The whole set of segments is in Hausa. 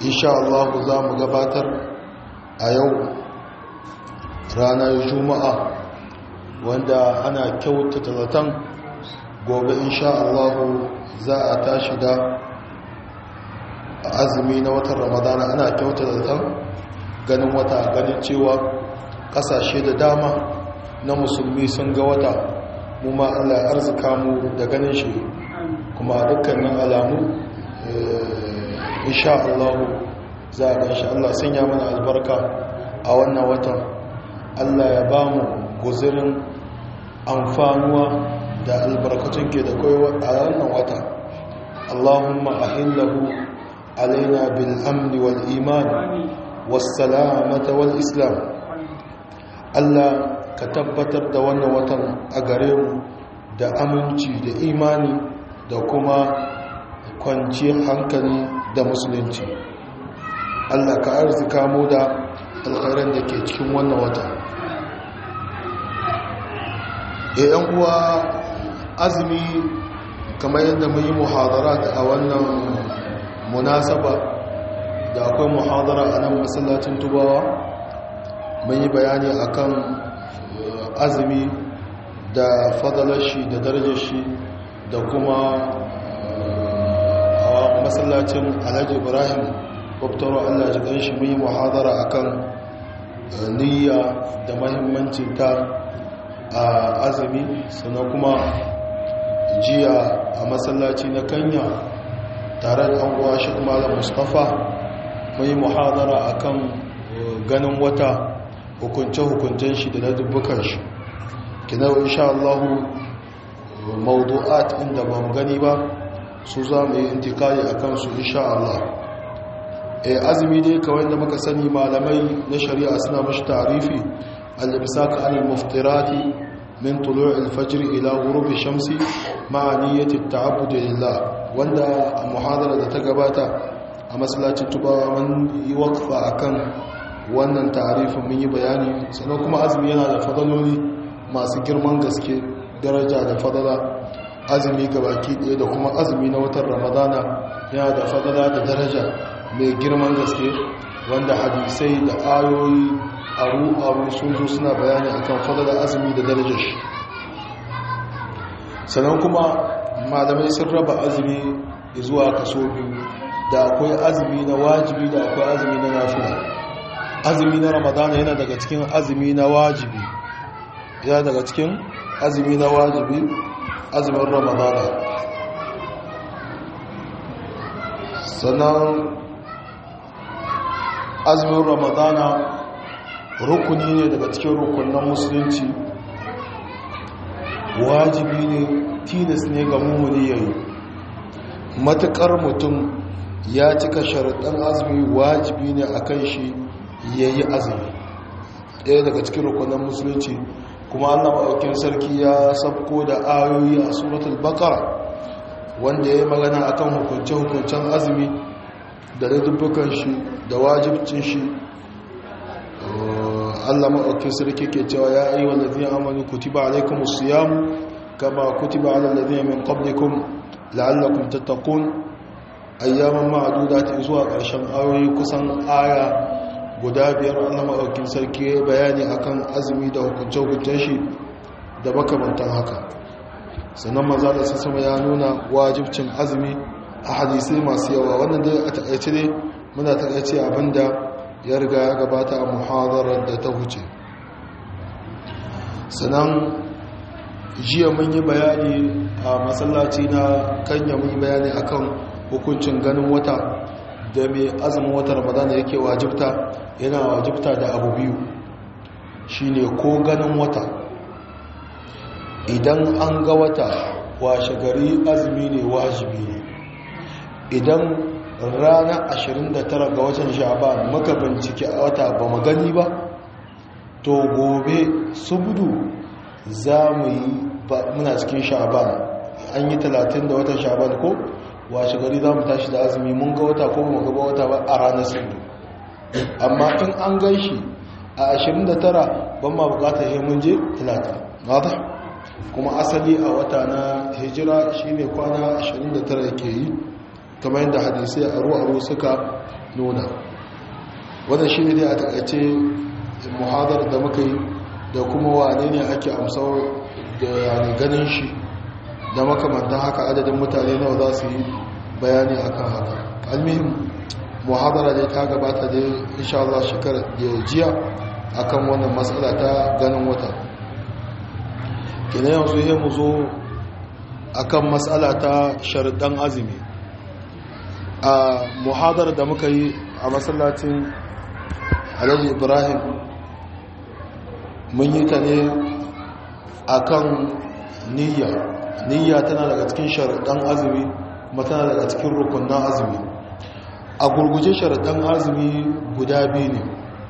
insha Allah za mu gabatar a yau ranar juma'a wanda ana kyautata zaton gobe insha Allah za a tashi da azumi na watan ramadana. Ana kyautata zaton ganin wata, ganin cewa kasashe da dama na musulmi sun ga wata, mu ma Allah ya arzika mu da ganin shi, kuma dukkanin alamu insha Allah za a ganshi. Allah sanya mana albarka a wannan watan, Allah ya ba mu guzirin amfanuwa da albarkatun ke da kai a wannan wata. Allahumma ahillahu alaina bil amni wal iman was salamata wal islam. Allah ka tabbatar da wannan watan a gare mu da aminci da imani da kuma kwanciyar hankali da musulunci. Allah ka arzika mu da alkhairan da ke cikin wannan wata. yan uwa, azumi kamar yadda mun yi muhadara a wannan munasaba da akwai muhadara a nan masallacin Tubawa, mun yi bayani akan azumi da fadalar shi da darajar shi, da kuma a masallacin Alhaji Ibrahim Baftaro Allah ji ganshi mun yi muhadara akan niyya da muhimmancin ta a azumi. Sannan kuma jiya a masallaci na Kanya tare da anguwa shi Malam Mustafa mun yi muhadara akan ganin wata, hukunce-hukuncen shi da ladubbukan shi. Kina insha Allah mawdu'at inda ba mu gani ba su za mu yi intikali akan su insha Allah. Azumi dai kawai da muka sani malamai na shari'a suna mashi tarifi al-imsak al-muftirati min tulu' al-fajr ila ghurub ash-shamsi ma'a niyyati at-ta'abbud lillah, wanda a muhadara da ta gabata a masallacin Tubawa mun yi waqfa akan wannan tarifin, mun yi bayani. Sannan kuma azumi yana da fadaloli masu girman gaske, daraja da fadala. Azumi gabaki ɗaya da kuma azumi na watan Ramadana yana da fadala da daraja mai girman gaske, wanda hadisai da ayoyi aru sun zo suna bayani akan fadalar azumi da darajar shi. Sannan kuma malamai sun raba azumi zuwa kaso biyu, da akwai azumi na wajibi da akwai azumi na nafila. Azumi na Ramadana yana daga cikin azumi na wajibi, yana daga cikin azumi na wajibi, azumin Ramadana. Sannan azumin Ramadana rukuni ne daga cikin rukunan musulunci, wajibi ne, tilas ne ga mummuni yayi. Matukar mutum ya cika sharaɗin azumi, wajibi ne a kan shi yayi azumi, ɗaya daga cikin rukunan musulunci. Kuma Allah maɗaukin sarki ya sabko da ayoyi a suratul Baqara wanda ya yi magana akan hukunce-hukuncen azumi da ladubbukan shi da wajibcin shi. Allah maɗaukin sarki ke cewa ya ayyuhal ladhina amanu kutiba alaykumus siyam kama kutiba alal ladhina min qablikum la'allakum tattaqun. Ayyaman ma'dudat zuwa ƙarshen ayoyi, kusan aya guda biyar. Allah maɗaukin sarki ya bayani akan azumi da hukunce-hukuncen shi da makamantan haka. Sannan maza da sassama ya nuna wajibcin azumi a hadisai masu yawa. Wannan dai a taƙaice ne, muna taƙaice abinda ya riga ya gabata a muhadarar da ta wuce. Sannan jiya mun yi bayani a masallaci na Kanya, mun yi bayani akan hukuncin ganin wata da mai azumin wata Ramadana yake wajibta. Yana wajibta da abu biyu, shine ko ganin wata, idan an ga wata washe gari azumi ne wajibi ne. Idan ranar 29 ga watan Sha'ban muka bincike a wata ba mu gani ba, to gobe subdu za mu yi, muna cikin Sha'ban, an yi 30 da watan Sha'ban ko washe gari za mu tashi da azumi. Mun ga wata ko mu ga wata ba a ranar subdu. Amma in an gan shi a 29 ban ma bukatar yi mun je 30. Kuma asali a wata na hijira shine kwana 29 yake yi, kamar yadda hadisai aro suka nuna. Wannan shi ne dai a takaice muhadar da muka yi da kuma wane ne ake amsar da yani ganin shi da makamantan haka adadin mutane nawa za su yi bayani akan haka. Almihim muhadara dai ta gabata dai insha Allah shekarar da jiya akan wannan matsala ta ganin wata. Kina yanzu sai mu zo akan matsala ta sharuɗan azumi. A muhadara da muka yi a masallacin Alhaji Ibrahim mun yi ta ne akan niyya. Niyya tana daga cikin sharuɗan azumi kuma tana daga cikin rukunin azumi. A gurguje sharuɗan azumi guda biyu ne.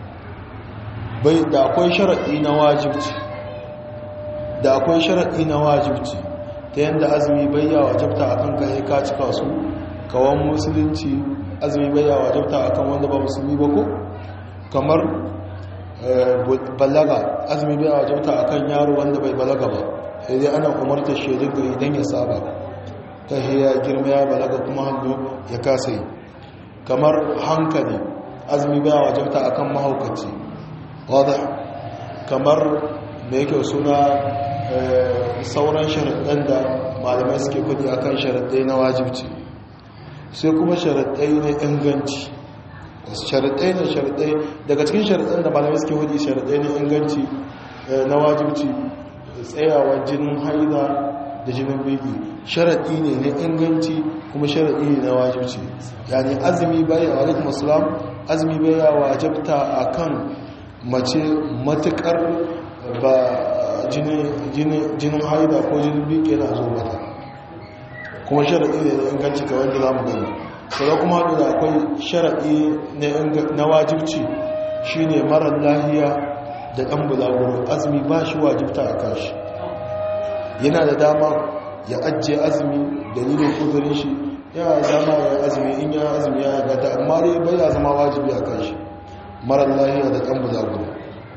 Da akwai sharaɗi na wajibci da akwai sharaɗi na wajibci ta yadda azumi bayya wajibta akan kai ka cika su. Kawan musulunci azumi bayya wajibta akan wanda ba musulmi ba ko kamar balaga azumi bayya wajibta akan yaro wanda bai balaga ba sai dai ana umartar shi daga idan ya saba ta ya girma ya balaga kuma hannu ya kasa yi. Kamar hankali azumi bayya wajibta akan mahaukaci wadda kamar da yake suna sauran sharaɗin da malamai suke kudi akan sharaɗai na wajibci. Sai kuma sharaɗai na inganci. Sharaɗai daga cikin sharaɗin da malamai suke kudi sharaɗai na inganci na wajibci tsayawar jinin haida da jinin biki sharaɗi ne na inganci kuma sharaɗi ne na wajibci. Yani azumi bai a alaikum assalam azumi bai ya wajibta akan mace matukar ba jinin haida ko jinin biki yana zo mata kuma sharaɗi ne na inganci kawai da za mu gani. sai kuma haɗu da akwai sharaɗi na wajibci shine marar lahiya da ɗan bulaguro azumi ba shi wajibta a kashi yana da dama ya ajiye azumi dalilin kudurin shi yana zama ya azumi in ya azumi ya gata amma dai bai ya zama wajibi a kashi marar lahiya da ɗan bulaguro.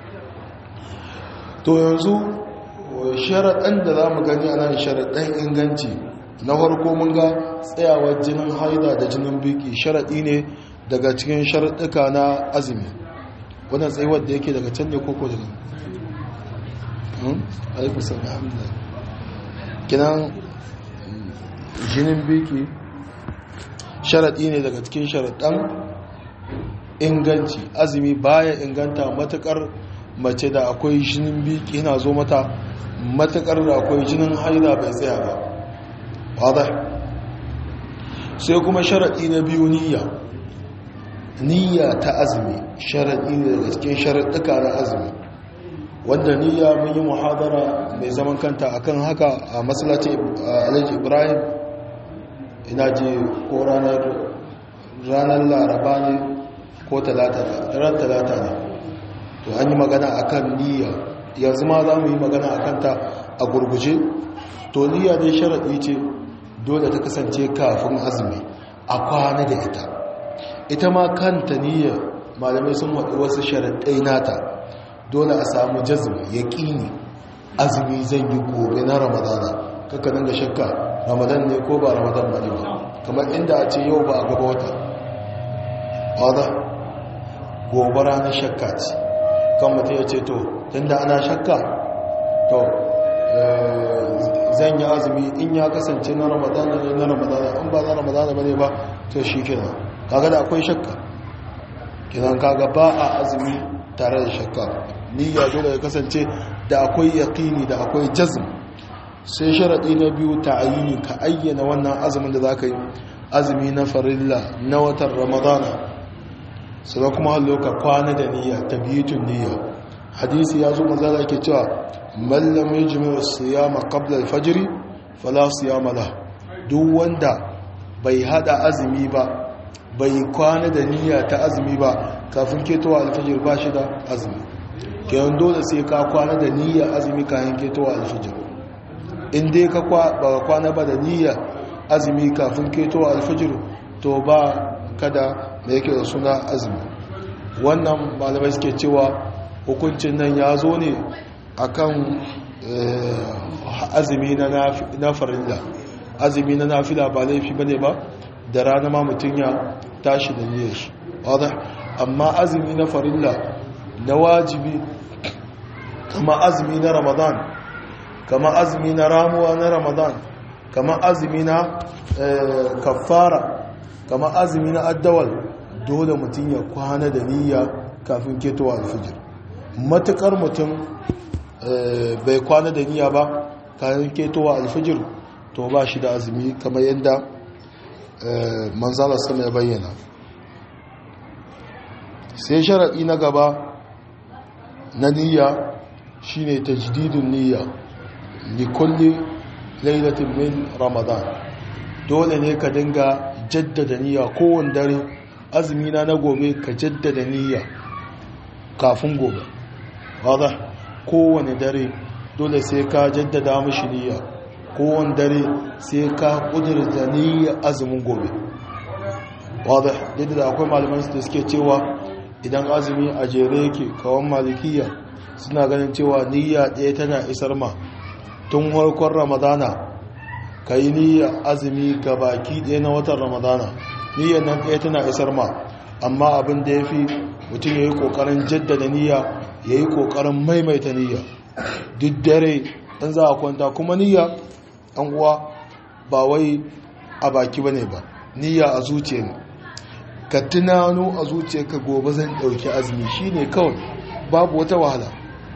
To yanzu sharaɗin da za mu gani a nan sharaɗin inganci na farko mun ga tsayawar jinin haida da jinin biki sharaɗi ne daga cikin sharaɗuka na azumi. Wannan tsayuwar da yake daga can ne koko daga alaikusan alhamdulillah kinan jinin biki sharaɗi ne daga cikin sharaɗin inganci. Azumi baya inganta matuƙar mace da akwai jinin biki yana zo mata matuƙar da akwai jinin haida bai tsaya ba wadda. Sai kuma sharaɗi na biyu niyya ta azumi sharaɗi ne daga cikin sharaɗuka na azumi wanda niyya mun yi muhadara mai zaman kanta akan haka a masallacin Alhaji Ibrahim ina je ko ranar laraba ne ko talata ne to an yi magana akan niyya yanzu ma za mu yi magana akan ta a gurguje. To niyya dai sharaɗi ce dole ta kasance kafin azumi a kwana da ita ma kanta niyya malamai sun waɗi wasu sharaɗai nata dole a samu jazmi yaƙini azumi zan yi gobe na ramadana kaka dinga shakka ramadan ne ko ba ramadan ba ne ba kamar inda a ce yau ba a gaba wata wadda gobe ranar shakka ce kan mutum ya ce to tunda ana shakka to zan yi azumi in ya kasance na ramadana ne na ramadana in ba na ramadana ba ne ba to shi kenan kaga da akwai shakka kinan kaga ba a azumi tare da shakka niyya dole ya kasance da akwai yaqini da akwai jazm. Sai sharadi na biyu ta'ayini ka ayyana wannan azumin da zaka yi azumi na farilla na watan ramadana sai kuma hallo ka kwana da niyya tabiyatun niyya. Hadisi ya zo manzo da yake cewa man lam yajmi as-siyama qabla al-fajr fala siyama lahu. Duk wanda bai hada azumi ba bai kwana da niyya ta azumi ba kafin ketowa al-fajr ba shi da azumi. Kenan dole sai ka kwana da niyya azumi kafin ketowa al-fajr. In dai ka ba kwana ba da niyya azumi kafin ketowa al-fajr to ba kada da yake da suna azumi. Wannan malamai suke cewa hukuncin nan ya zo ne akan azumi na farilla. Azumi na nafila ba laifi bane ba da rana ma mutum ya tashi da niyyar shi wadda amma azumi na farilla na wajibi kama azumi na ramadan kama azumi na ramuwa na ramadan kama azumi na kafara kama azumi na addawal dole mutum ya kwana da niyya kafin ketowa alfijir matukar mutum bai kwana da niyya ba kafin ketowa alfijir to ba shi da azumi kamar yadda manzala sama ya bayyana. sai sharaɗi na gaba na niyya shine tajdidun niyya li kulli lailatin min ramadan dole ne ka dinga jaddada niyya kowane dare azumi na gobe ka jaddada niyya kafin gobe wadda kowane dare dole sai ka jaddada mashi niyya kowane dare sai ka kudurta niyya azumin gobe wadda yadda da akwai malaman su da suke cewa idan azumi a jere yake kawan malikiya suna ganin cewa niyya ɗaya tana isar ma tun harkon ramadana ka yi niyya azumi ga baki ɗaya na watan ramadana niyyar nan ɗaya tana isar ma amma abin da ya fi mutum ya yi ƙoƙarin jaddada niyya ya yi ƙoƙarin maimaita niyya duk dare ɗan za a kwanta kuma niyya ɗan uwa ba wai a baki ba ne ba niyya a zuciya ne ka tunano a zuciya ka gobe zan ɗauki azumi shi ne kawai babu wata wahala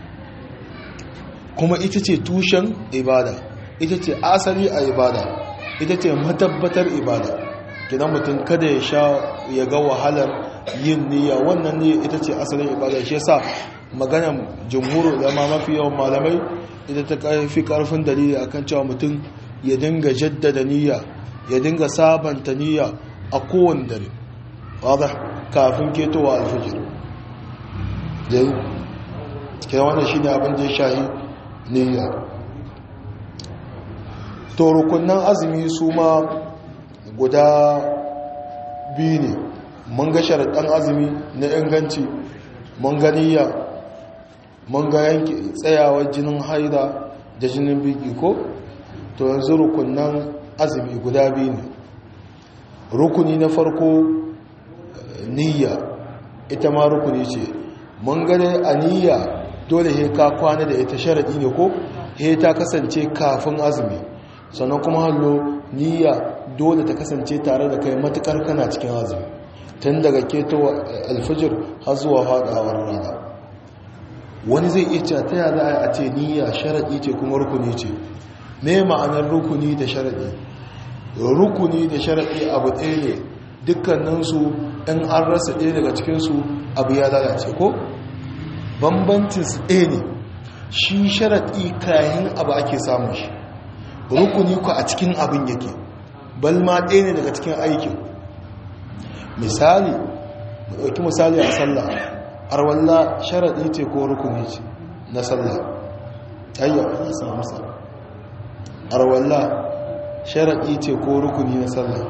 kuma ita ce tushen ibada ita ce asali a ibada ita ce matabbatar ibada gidan mutum kada ya sha ya ga wahalar yin niyya wannan ne ita ce asalin ibada shi yasa maganar jumhur da ma mafi yawan malamai ita ta fi karfin dalili akan cewa mutum ya dinga jaddada niyya ya dinga sabanta niyya a kowane dare wadda kafin ketowa alfijir dai kira wannan shine abin da ya shahi niyya. to rukunan azumi su ma guda biyu ne mun ga sharaɗin azumi na inganci mun ga niyya mun ga yanki tsayawar jinin haida da jinin biki ko to yanzu rukunan azumi guda biyu ne. Rukuni na farko niyya ita ma rukuni ce mun gane a niyya dole he ka kwana da ita sharaɗi ne ko he ta kasance kafin azumi sannan kuma hallo niyya dole ta kasance tare da kai matukar kana cikin azumi tun daga keto alfajir har zuwa faɗawar rana. Wani zai iya cewa ta yaya a ce niyya sharaɗi ce kuma rukuni ce. Me ma'anar rukuni da sharaɗi? Rukuni da sharaɗi abu ɗaya ne dukkaninsu in an rasa ɗaya daga cikinsu abu ya lalace ko? Bambancin su ɗaya ne, shi sharaɗi kayan abu ake samun shi, rukuni ku a cikin abin yake, balma ɗaya ne daga cikin aikin. Misali, mu ɗauki misali a sallah, arwalla sharaɗi ce ko rukuni ce na sallah? Ayya, ya samu sa. Arwalla sharaɗi ce ko rukuni na sallah?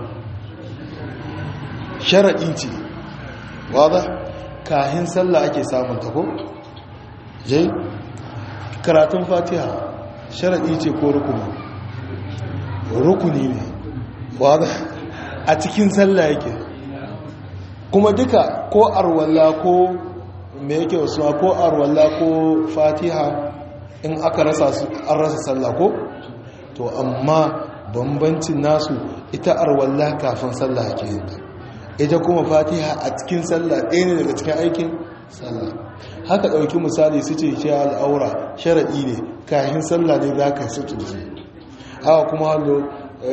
Sharaɗi ce, wadda kahin sallah ake samun ta ko? Jai, karatun fatiha sharaɗi ce ko rukuni? Rukuni ne, wadda a cikin sallah yake. Kuma duka ko arwalla ko me yake wasu ko arwalla ko fatiha in aka rasa su an rasa sallah ko? To amma bambancin nasu ita arwalla kafin sallah ke yin ita kuma fatiha a cikin sallah ɗaya ne daga cikin aikin sallah. Haka ɗauki misali su ce shi al'aura sharaɗi ne kafin sallah ne za ka suturce. Haka kuma hallo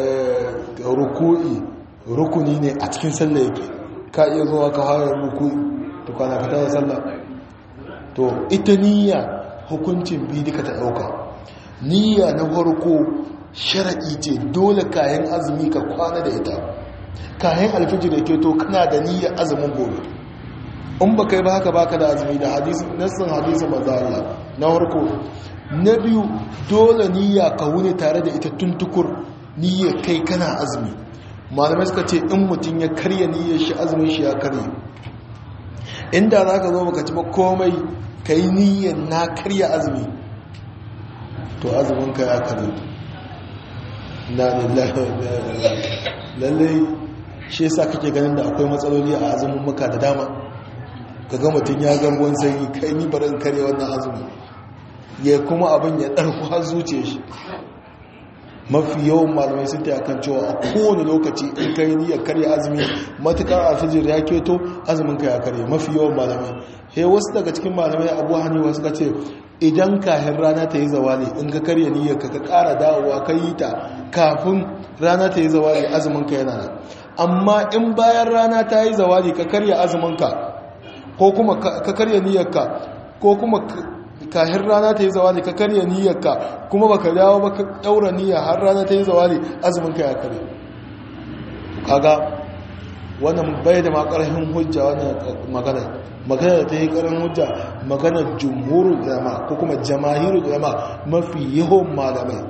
rukuni ne a cikin sallah yake, ka iya zuwa ka hawa rukuni to kwana ka tada sallah. To ita niyya hukuncin biyu duka ta ɗauka. Niyya na farko sharaɗi ce dole kayan azumi ka kwana da ita, kayan alfijir da ke to kana da niyyar azumin gobe. In ba kai ba haka baka da azumi da nassin hadisin manzo Allah na farko. Na biyu dole niyya ka wuni tare da ita tuntukur niyyar kai kana azumi. Malamai suka ce in mutum ya karya niyyar shi azumin shi ya karye. Inda za ka zo baka ci ba komai ka yi niyyar na karya azumi to azumin ka ya karye. Na lillahi lallai shi yasa kake ganin da akwai matsaloli a azumin maka da dama kaga mutum ya ga ruwan sanyi kai ni barin kare wannan azumi ya kuma abin ya ɗarku har zuciya shi. Mafi yawan malamai sun ta kan cewa a kowane lokaci in kai niyyar karya azumi matukar alfijir ya keto azumin ka ya karye. Mafi yawan malamai wasu daga cikin malamai Abu Hanifa suka ce idan kahin rana ta yi zawali in ka karya niyyar ka ƙara dawowa ka yi ta kafin rana ta yi zawali azumin ka yana nan. Amma in bayan rana ta yi zawali ka karya azumin ka ko kuma ka karya niyyar ka ko kuma kahin rana ta yi zawali ka karya niyyarka kuma baka dawo ba ka daura niyya har rana ta yi zawali azumin ka ya karye. Kaga wannan bai da makarhin hujja wannan magana da ta yi karin hujja magana jumhurul ulama ko kuma jamahirul ulama mafi yawan malamai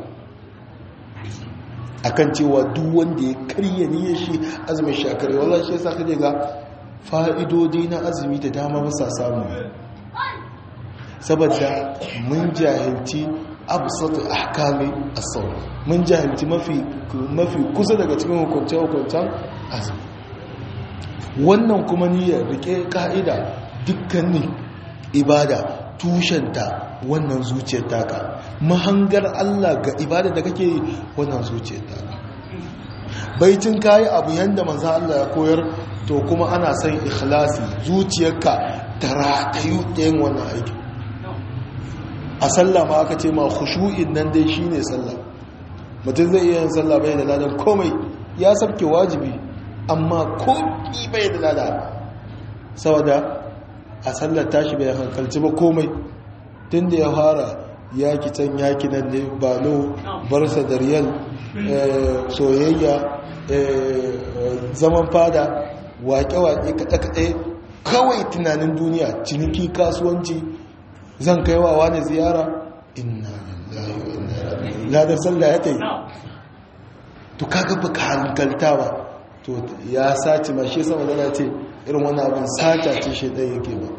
akan cewa duk wanda ya karya niyyar shi azumin shi ya karye. wallahi shi yasa kaje ga fa'idodi na azumi da dama ba sa samu saboda mun jahilci absatu ahkami as-sawm, mun jahilci mafi kusa daga cikin hukunce-hukuncen azumi. Wannan kuma niyyar rike ka'ida dukkanin ibada tushenta wannan zuciyar taka, mahangar Allah ga ibada da kake yi wannan zuciyar taka. Baitin kayi abu yanda manzo Allah ya koyar to kuma ana son ikhlasi, zuciyarka ta ratayu ɗayan wannan aiki. A sallah ma aka ce ma khushu'in nan dai shine sallah. Mutum zai iya yin sallah bai da ladan komai, ya sabke wajibi amma komi bai da ladan saboda a sallar tashi bai hankalci ba komai. Tunda ya fara yaki can yaki nan ne balo barsa da riyal soyayya zaman fada waƙe-waƙe kaɗe-kaɗe kawai tunanin duniya, ciniki, kasuwanci, zan kai wa wani ziyara inna lillahi wa inna ilaihi raji'un ladar sallah ya tayi to kaga baka hankalta ba to ya sace ma shi sama da ce irin wannan abin sata ce shedan yake ba.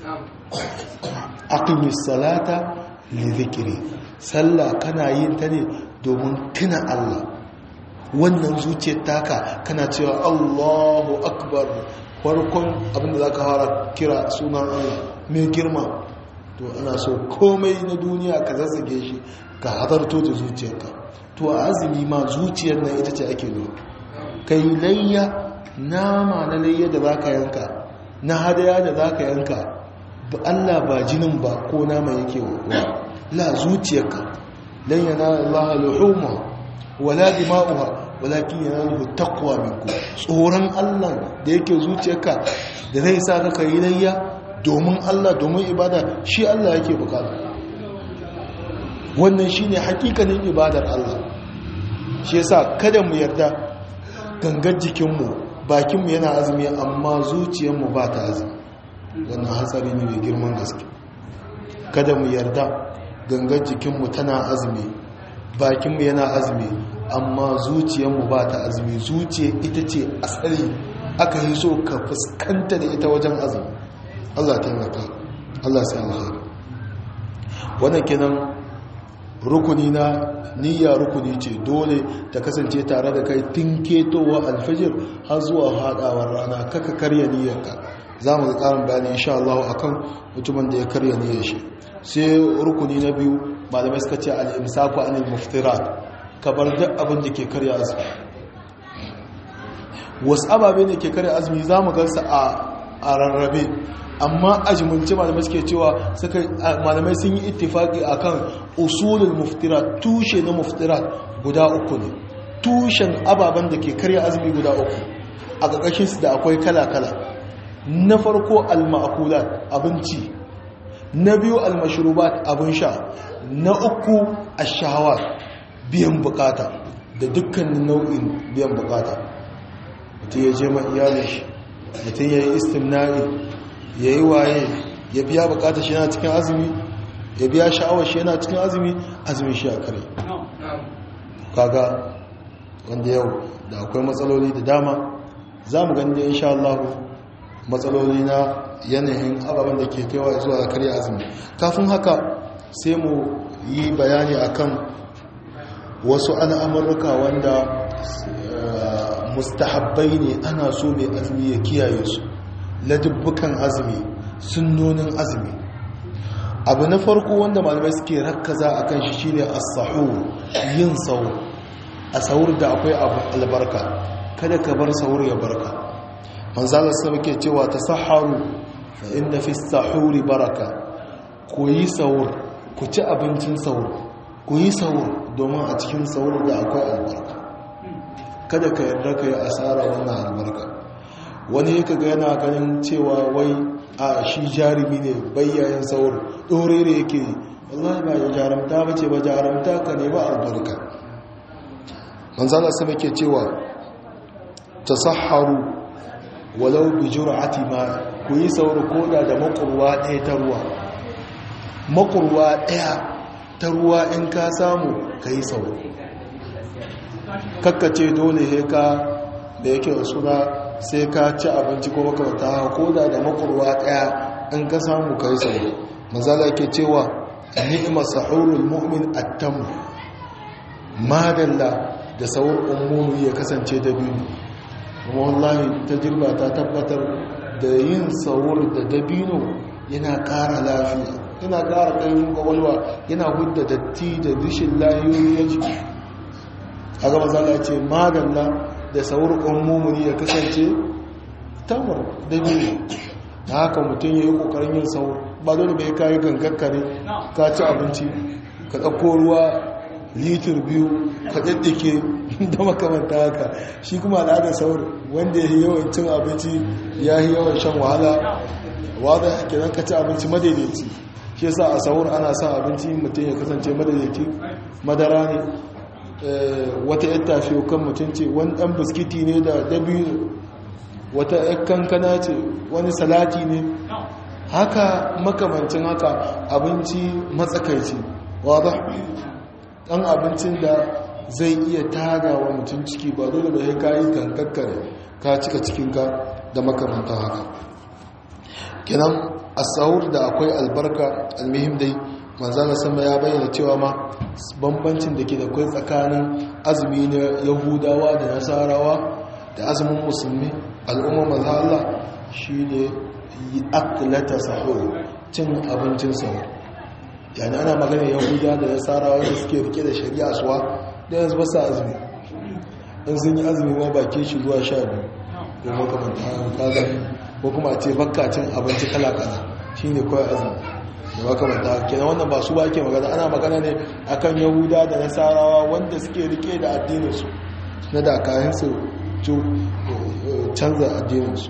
Aqimis salata li dhikri, sallah kana yin ta ne domin tuna Allah. Wannan zuciyar taka kana cewa Allahu akbar farkon abinda zaka fara kira sunan Allah mai girma. To ana so komai na duniya ka zazzage shi ka hadarto da zuciyarka. To a azumi ma zuciyar nan ita ce ake nuna. Kai layya, nama na layya da zaka yanka, na hadaya da zaka yanka, ba Allah ba jinin ba ko nama yake wa la zuciyarka. Lan yanala Allah luhuma wala dima'uha walakin yanaluhu taqwa minkum. Tsoron Allah da yake zuciyarka da zai sa ka yi layya domin Allah, domin ibada, shi Allah yake bukata. Wannan shine hakikanin ibadar Allah. Shi yasa kada mu yarda gangar jikinmu, bakinmu yana azumi amma zuciyarmu ba ta azumi. Wannan hatsari ne mai girman gaske. Kada mu yarda gangar jikinmu tana azumi, bakinmu yana azumi amma zuciyarmu ba ta azumi. Zuciya ita ce asali aka yi so ka fuskanta da ita wajen azumi. Allah taimaka, Allah sai alheri. Wannan kenan rukuni na niyya, rukuni ce dole ta kasance tare da kai tun ketowa alfajir har zuwa hadawar rana. Kaka karya niyyarka. Za mu ga karin bayani insha Allah akan mutumin da ya karya niyyar shi. Sai rukuni na biyu malamai suka ce al-imsaku anil muftirat, ka bar duk abin da ke karya azumi. Wasu ababe ne ke karya azumi za mu gansa a rarrabe, amma a jimunci malamai suke cewa malamai sun yi ittifaki akan usulul muftirat, tushe na muftirat guda uku ne. Tushen ababen da ke karya azumi guda uku, a ƙarƙashin su da akwai kala-kala. Na farko al-ma'kulat, abinci. Na biyu al-mashrubat, abin sha. Na uku ash-shahawat, biyan bukata da dukkanin nau'in biyan bukata. Mutum ya je ma iyalin shi, mutum ya yi istimna'i, ya yi waye, ya biya bukatar shi yana cikin azumi, ya biya sha'awar shi yana cikin azumi, azumin shi a kare. Kaga wanda yau da akwai matsaloli da dama, za mu gani da insha Allah matsaloli na yanayin ababen da ke kaiwa zuwa ga karya azumi. Kafin haka sai mu yi bayani akan wasu al'amurruka wanda mustahabbai ne ana so mai azumi ya kiyaye su, ladubbukan azumi, sunnonin azumi. Abu na farko wanda malamai suke rakkaza a kan shi shine as-sahur, yin sahur. A sahur da akwai abu albarka, kada ka bar sahur ya barka. manzala sama ke cewa tasahharu fa inna fi as-sahuri baraka. Ku yi sahur, ku ci abincin sahur, ku yi sahur domin a cikin sahur da akwai albarka. Kada ka yarda ka yi asara wannan albarka. Wani ka ga yana ganin cewa wai a shi jarumi ne bayyayin sahur ɗorere yake yi. Wallahi ba ya jarumta ba ce ba, jarumta ka ne ba albarka. manzala sama ke cewa tasahharu walau bi jur'ati ma, ku yi sahur koda da makurwa ɗaya ta ruwa. Makurwa ɗaya ta ruwa in ka samu ka yi sahur. Kakkace dole he ka da yake suna sai ka ci abinci ko makamata, koda da makurwa ɗaya in ka samu ka yi sahur. manzala ke cewa ni'ma sahurul mu'min at-tam, madalla da sahur ummuni ya kasance da biyu. kuma wallahi tajriba ta tabbatar da yin sahur da dabino yana ƙara lafiya, yana ƙara ƙarfin kwakwalwa, yana hudda datti da rishin layoyi ya jiki. a gaba zala ce madalla da sahur ummuni ya kasance tamar dabino. da haka mutum ya yi ƙoƙarin yin sahur, ba dole bai kayi gangakkare ka ci abinci ka ɗauko ruwa litir 2 ka daddake da makamanta haka. shi kuma al'adar sahur wanda ya yi yawan cin abinci ya yi yawan shan wahala, wadda kenan ka ci abinci madaidaici. shi yasa a sahur ana sa abinci mutum ya kasance madaidaici. madara ne, wata yar tafiyo kan mutum ce, wani ɗan biskiti ne da dabino, wata yar kankana ce, wani salati ne, haka makamancin haka. abinci matsakaici, wadda ɗan abincin da zai iya tada wa mutum ciki, ba dole da ya kayi gangakkare ka cika cikinka da makamanta haka. kenan a sahur da akwai albarka. almihim dai manzana sama ya bayyana cewa ma bambancin da ke da kai tsakanin azumi na yahudawa da nasarawa da azumin musulmi al'ummar maza Allah shi ne yi aklata sahur, cin abincin sahur. yana ana magana yahuda da nasarawa da suke rike da shari'a suwa da yanzu ba sa azumi. in sun yi azumi ma baki shi zuwa 12 ko makamanta kaga, ko kuma a ce bakka cin abinci kala-kala shi ne kawai azumi da makamanta. kenan wannan ba su ba ke magana, ana magana ne akan yahuda da nasarawa wanda suke rike da addininsu na da kayan su canza addininsu.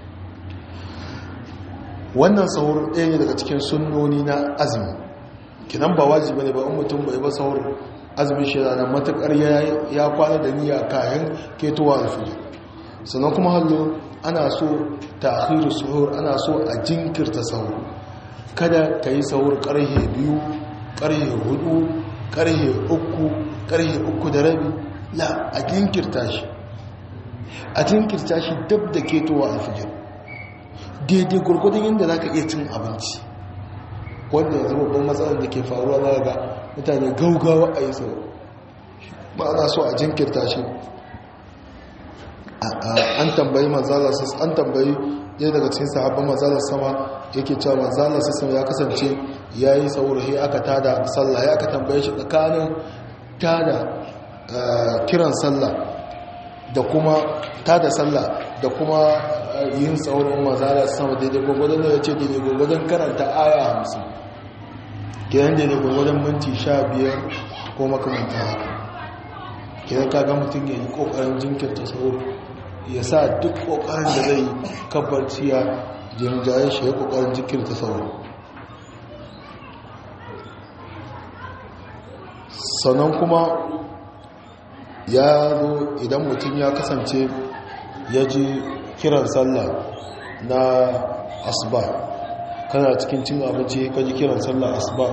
wannan sahur ɗaya ne daga cikin sunnoni na azumi. kinan ba wajibi ne ba in mutum bai ba sahur azumin shi ranar matakar ya kwana da niyya kayan ketowa alfijir. sannan kuma hallo ana so ta'khiru suhur, ana so a jinkirta sahur. kada ka yi sahur karhe 2, karhe 4, karhe 3, karhe 3:30, la, a jinkirta shi. a jinkirta shi dab da ketowa alfijir, daidai gurgudun yadda za ka iya cin abinci. wanda yanzu babban matsalar da ke faruwa na ga mutane gaugawa a yi sau, ba ana so a jinkirta shi. an tambayi manzalar an tambayi ɗaya daga cikin sahabban manzalar sama yake cewa manzalar sama ya kasance ya yi saurahi aka tada sallah, ya aka tambaye shi tsakanin tada kiran sallah da kuma tada sallah da kuma yin saurin manzalar sama daidai gwagwadon da ya ce daidai gwagwadon karanta aya 50, kenan daidai gwagwadon minti 15 ko makamanta haka. kenan kaga mutum ya yi kokarin jinkirta sauri, ya sa duk kokarin da zai kabbarci ya jirjayen shi ya kokarin jinkirta sauri. sannan kuma ya zo idan mutum ya kasance ya ji kiran sallah na asuba, kana cikin cin abinci ka ji kiran sallah asuba,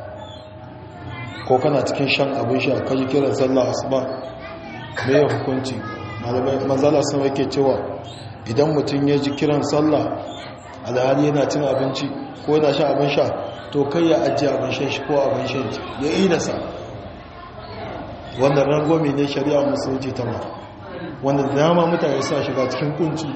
ko kana cikin shan abin sha ka ji kiran sallah asuba, me ya hukunci? malamai manzala sun yake cewa idan mutum ya ji kiran sallah alhali yana cin abinci ko yana sha abin sha, to kai ya ajiye abin shan shi ko abin shan shi ya yi nasa. wannan rangwame ne shari'a musulunci ta ma. wanda dama mutane suna shiga cikin kunci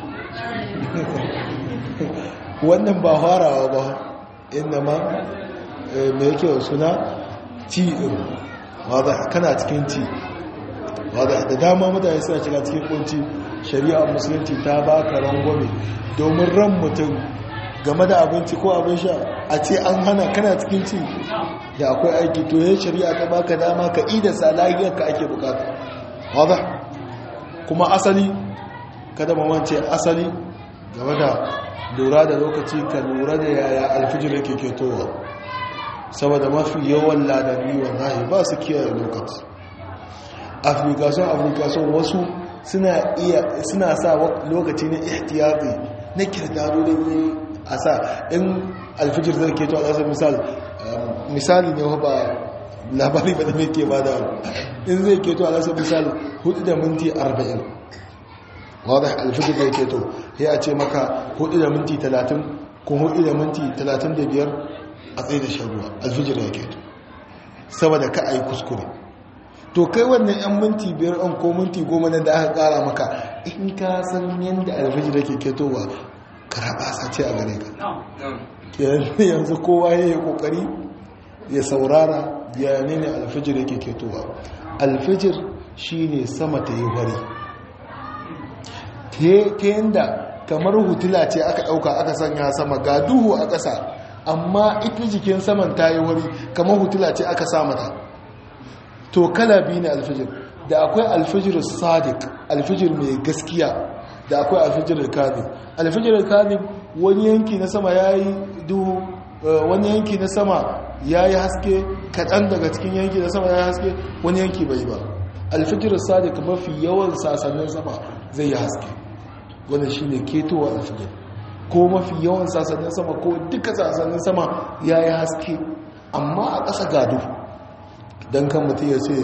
wannan ba farawa ba inda ma mai yake suna ti wadda kana cikin ti wadda da dama mutane suna shiga cikin kunci shari'a musulunci ta ba ka rangwame domin ran mutum game da abinci ko abin sha a ce an hana kana cikin ci da akwai aiki to yin shari'a ta baka dama ka ida salahiyar ka ake bukata wadda kuma asali kada mamance asali game da lura da lokaci ka lura da yaya alfijir yake ketowa saboda mafi yawan ladari wallahi ba su kiyaye lokaci afirkason wasu suna sa lokaci na ihtiyati na kirdado da yi a sa in alfijir zai keto a ƙasar misali ne ba labari ba da mai ke ba da in zai keto a ƙasar misali 4 da minti 40 wadda alfijir zai keto ya ce maka 4 da minti 30 ko 4 da minti 35 a tsaye da shan ruwa alfijir ya keto saboda ka a yi kuskure to kai wannan 'yan minti 5 an ko minti 10 nan da aka kara maka in ka san yadda alfijir yake ketowa karabasa ce a gare ka yanzu kowa ya yi kokari ya saurara ya ne alfijir yake ketowa alfijir shine sama ta yi wari ta yadda kamar hutula ce aka dauka aka sanya sama ga duhu a ƙasa amma ita jikin saman ta yi wari kamar hutula ce aka sa mata to kala biyu ne alfijir da akwai alfijir sadiq alfijir mai gaskiya da akwai alfijir kadhib alfijir kadhib wani yanki na sama yayi duhu wani yanki na sama yayi haske kadan daga cikin yanki na sama yayi haske wani yanki bai ba alfijir sadiq mafi yawan sasannin sama zai yi haske wannan shine ketowa alfijir ko mafi yawan sasannin sama ko duka sasannin sama yayi haske amma a ƙasa ga duhu don kan mutum ya ce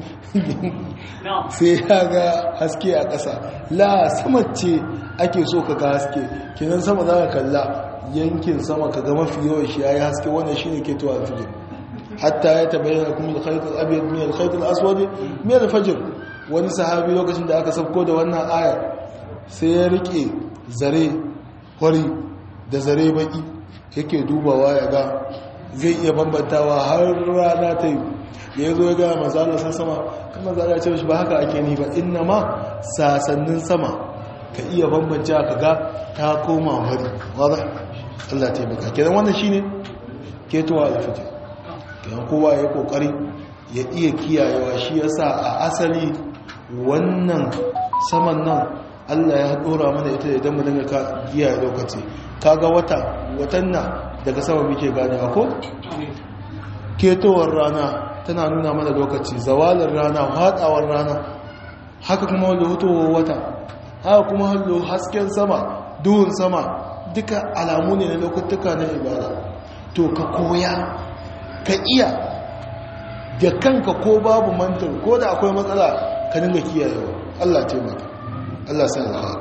sai ya ga haske a ƙasa la sama ce ake so ka ga haske kinan sama za ka kalla yankin sama ka ga mafi yawan shi ya yi haske wannan shi ne ke tuwa alfijir hatta ya tabayyana kuma alkhaitul abiyar min alkhaitul aswadi min alfajir wani sahabi lokacin da aka sauko da wannan aya sai ya rike zare hori da zare baki yake dubawa ya ga zai iya bambantawa har rana ta yi ya zo ya gaya manzana san sama kuma za a ce shi ba haka ake ni ba inna ma sasannin sama ka iya bambance ka ga ta koma wari wadda Allah ta yi baka kenan wannan shi ne ketowa alfijir kenan kowa ya kokari ya iya kiyayewa shi ya sa a asali wannan saman nan Allah ya dora mana ita idan mu dinga kiyaye lokaci kaga watan na daga sama muke ganewa ko ketowar rana tana nuna mana lokaci zawalin rana hadawar rana haka kuma hutowar wata haka kuma hasken sama duhun sama duka alamu ne na lokutuka na ibada to ka koya ka iya da kanka ko babu mantar ko da akwai matsala ka dinga kiyayewa Allah taimaka Allah sai alheri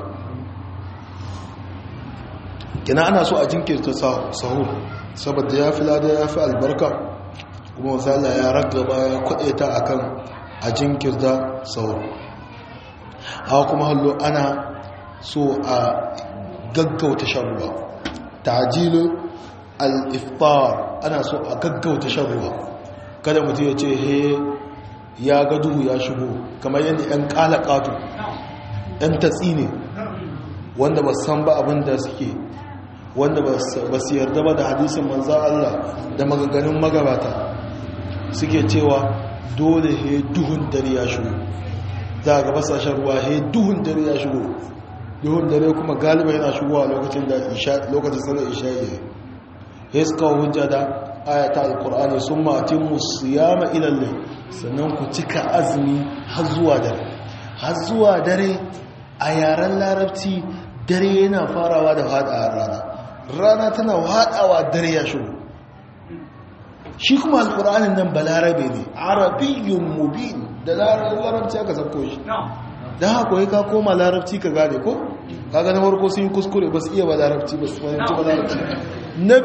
kina ana so a jinkirta sahur saboda ya fi lada ya fi albarka kuma wasala ya ragaba ya kwadeta akan a jinkirta sahur haka kuma hallo ana so a gaggauta shan ruwa ta'jilu al-iftar ana so a gaggauta shan ruwa kada mutum ya ce he ya ga duhu ya shigo kamar yadda yan kalakatu yan tatsi ne wanda ba san ba abin da suke wanda ba su yarda ba da hadisin manzan Allah da maganganun magabata suke cewa dole he duhun dare ya shigo za a gaba sashen ruwa he duhun dare ya shigo duhun dare kuma galiba yana shigowa lokacin da lokacin sanar isha yi he suka hujja da ayata alkur'ani sun matin musiyama ilalle sannan ku cika azumi har zuwa dare a yaren larabci dare yana farawa da fadawar rana tana haɗawa dare ya shigo shi kuma alƙur'anin nan balarabe ne arabiyyun mubin da larabci aka sauko shi da haka yi ka koma larabci ka gane ko kaga na farko sun yi kuskure ba su iya ba larabci ba su fahimci ba larabci na biyu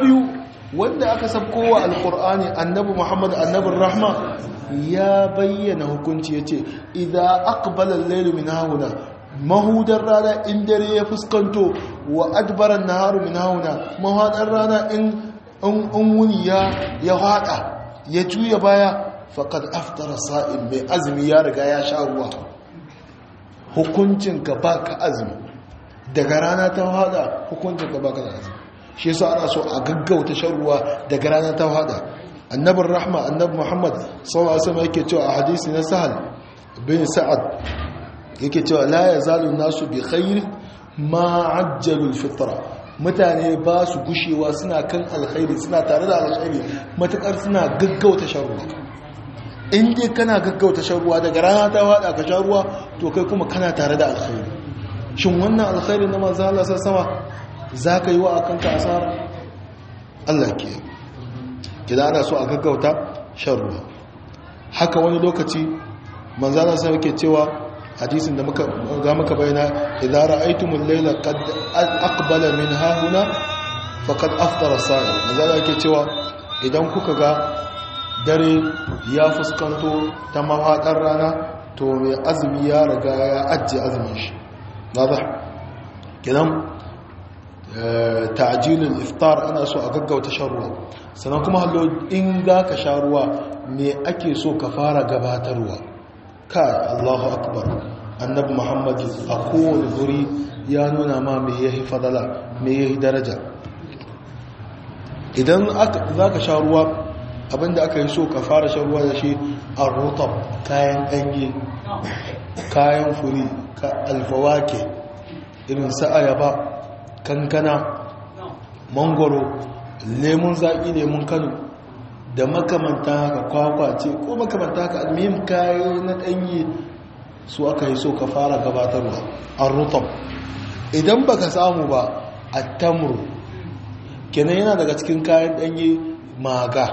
wanda aka sabkowa alqur'ani annabi Muhammad annabin rahma ya bayyana hukunci yace idza aqbala al-laylu min hauna mahudar rana in dare ya fuskanto wa adbara an-naharu min hauna mahadar rana in wuni ya hada ya juya baya faqad aftara sa'im mai azumi ya riga ya sha ruwa hukuncin ka baka azumi daga rana ta hada hukuncin ka baka azumi shi yasa ana so a gaggauta shan ruwa daga rana ta hada annabin rahma annabi Muhammad sallallahu alaihi wasallam yake cewa a hadisi na Sahal bin Sa'ad yake cewa la yazalu nasu bi khair ma ajjalu al-fitra mutane ba su gushewa suna kan alkhairi suna tare da alkhairi matakar suna gaggauta shan ruwa in dai kana gaggauta shan ruwa daga rana ta hada ka shan ruwa to kai kuma kana tare da alkhairi shin wannan alkhairi na manzo Allah sama zaka yi wa akanka asara Allah ke idan ana so a gaggauta shan ruwa haka wani lokaci manzo Allah sai yake cewa hadisin da muka bayyana idza ra'aytumul layla qad aqbala min hahuna faqad aftara sa'im manzo Allah yake cewa idan kuka ga dare ya fuskanto ta mahaɗar rana to mai azumi ya riga ya ajiye azumin shi nada kidan ta'jilul iftar ana so a gaggauta shan ruwa sannan kuma hallo in ga ka sha ruwa me ake so ka fara gabatarwa kai Allahu akbar annabi Muhammad a kowane guri ya nuna ma me yahi fadala me yahi daraja idan za ka sha ruwa abinda aka yi so ka fara shan ruwa da shi a rotab kayan ɗanye kayan furi ka alfawake irin sa'ayaba kankana mangoro lemun zaƙi lemun kano da makamanta haka kwakwa ce ko makamanta haka almihim kayan na ɗanye su aka yi so ka fara gabatarwa a rotab idan baka samu ba a tamuru kenan yana daga cikin kayan ɗanye maga